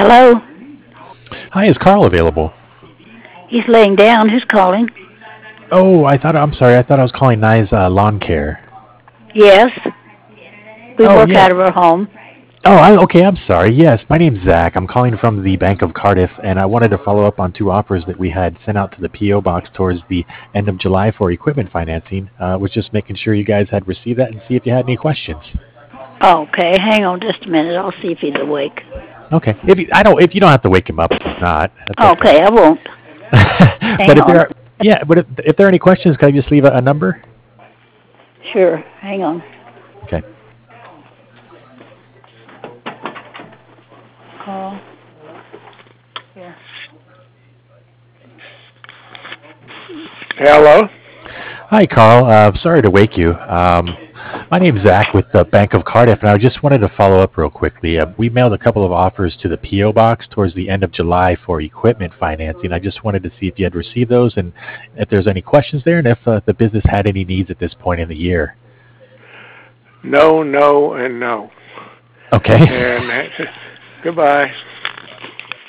Hello? Hi, is Carl available? He's laying down. Who's calling? Oh, I'm sorry. I thought I was calling Nye's Lawn Care. Yes, we Oh, work yeah. out of her home. Okay, I'm sorry. Yes, my name's Zach. I'm calling from the Bank of Cardiff, and I wanted to follow up on two offers that we had sent out to the P.O. box towards the end of July for equipment financing. Was just making sure you guys had received that and see if you had any questions. Okay, hang on just a minute. I'll see if he's awake. Okay. If you don't have to wake him up if he's not, that's okay. Okay, I won't. Hang But on. if there are any questions, can I just leave a number? Sure, hang on. Okay. Call. Yeah. Hello? Hi, Carl. Sorry to wake you. My name's Zach with the Bank of Cardiff, and I just wanted to follow up real quickly. We mailed a couple of offers to the P.O. box towards the end of July for equipment financing. I just wanted to see if you had received those and if there's any questions there and if the business had any needs at this point in the year. No, no, and no. Okay. And goodbye.